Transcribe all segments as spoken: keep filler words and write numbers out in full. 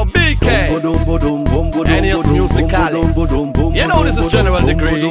B K, Ennius Musicalis. You know this is General Degree.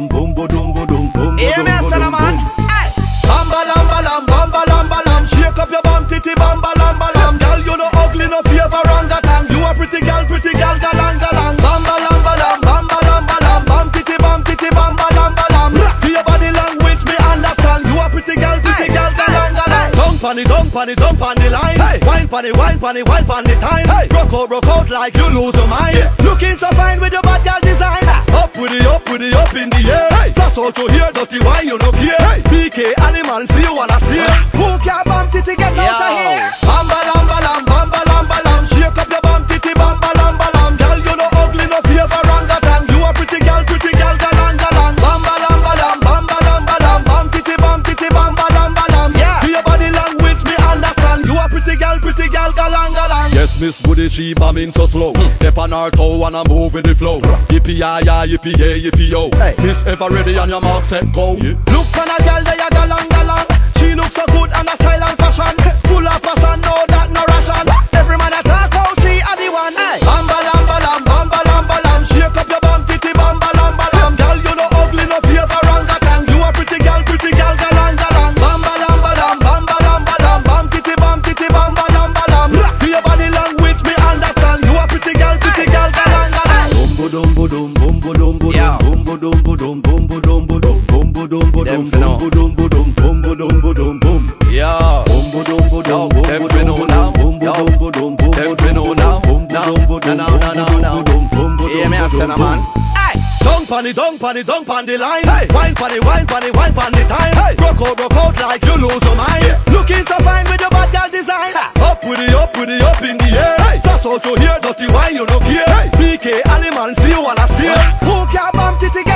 Hear me, son, man. Bamba lamba lam, bamba lamba lam. Shake up your bum titty, bamba lamba lam. Girl, you no ugly, no fear for orangutan. You a pretty girl, pretty girl, galang galang. Bamba lamba lam, bamba lamba lam. Bum titty, bum titty, bamba lamba lam. For your body language, me understand. You a pretty girl, pretty girl, galang galang. Dump on the, dump on the, dump on the line. Wine pon the, wine pon the, wine pon the time. Rock out, rock out like you lose your mind. Looking so fine with your bad girl design. Up with the, up with the, up in the air. Flash out to hear dirty wine, you no care. B K animal, see you wanna steal. Who can't bum titty, get out of here. Bamba lamba lam, bamba lamba lam. Shake up your bum titty, bamba lamba lam. Girl, you no ugly, no fear for orangutan. You a pretty girl, pretty girl, galang galang. Bamba lamba lam, bamba lamba lam. Bum titty, bum titty, bamba lamba lam. For your body language, me understand. You a pretty girl, pretty girl, galang galang. Yes, Miss Woody, she bombing so slow. Step on her toe and I move with the flow. Yippee ya ya, yippee yeah, yippee yo. Miss ever ready on your mark, set go. Look for a girl, they a galang galang. She looks so good and a style and fashion. Full of passion, no that no ration. Every man a talk how she a the one. Bamba lamba lam, bamba lamba lam. Shake up your bum titty, bamba lamba lam. Girl, you no ugly, no fear for orangutan. You a pretty girl, pretty girl, galang galang. Bamba lamba lam, bamba lamba lam. Bum titty, bum titty, bamba lamba lam. For your body language, me understand. You a pretty girl, pretty girl, galang galang. Bumbo dumbo dum, bumbo dumbo dum, bumbo dumbo dum, bumbo dumbo dum, bumbo dumbo dum, bumbo dumbo dum, bumbo dumbo dum, bum. Yo, bumbo dumbo dum, them fi know now. bumbo dumbo dum, Them fi know now. Now, now, now, now, now. Hear me, son, man. Dunk on the, dunk on the, dunk on the line. Wine pon the, wine pon the, wine pon the time. Rock out, rock out like you lose your mind. Looking so fine with your bad girl design. Up with the, up with the, up in the air. Flash out to hear dirty wine, you no care. B K animal, see you wanna steal. Who can't bum titty,